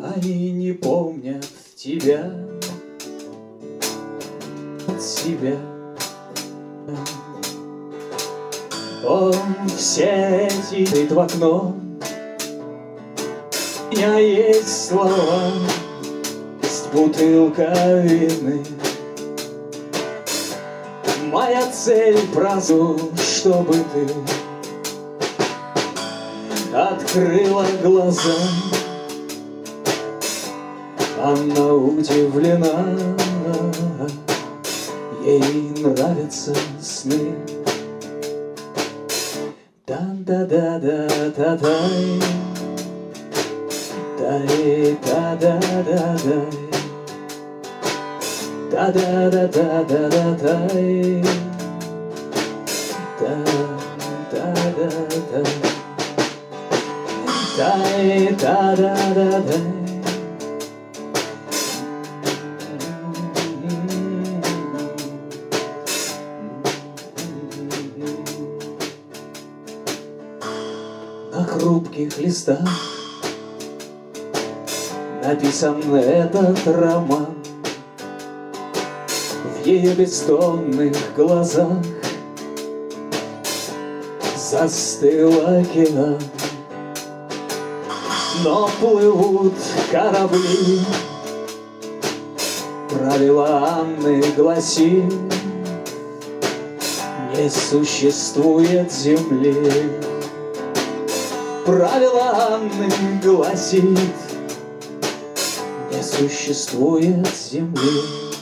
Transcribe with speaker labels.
Speaker 1: Они не помнят тебя, себя. Он все эти в окно. У меня есть слова, есть бутылка вины. Моя цель прозу, чтобы ты открыла глаза. Она удивлена, ей нравятся сны. Да-да-да-да-да-дай, дай-да-да-да-дай, да-да-да-да-да-дай, да-да-да-да, дай-да-да-да-дай. На хрупких листах написан этот роман. В ее бездонных глазах застыл океан. Но плывут корабли, правила Анны гласит: не существует земли. Правило Анны гласит: не существует земли.